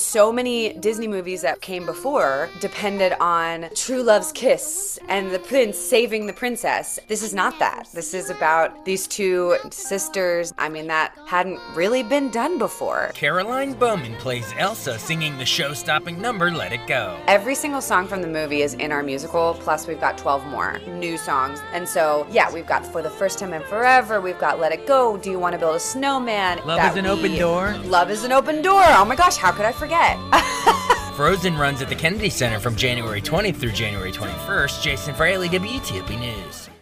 so many Disney movies that came before depended on true love's kiss and the prince saving the princess. This is not that. This is about these two sisters. I mean, that hadn't really been done before. Caroline Bowman plays Elsa singing the show-stopping number Let It Go. Every single song from the movie is in our musical, plus we've got 12 more new songs. And so, yeah, we've got For the First Time in Forever, we've got Let It Go, Do You Want to Build a Snowman? Love is an Open Door. Love is an Open Door. Oh my gosh, how could I forget? Frozen runs at the Kennedy Center from January 20th through January 21st. Jason Fraley, WTOP News.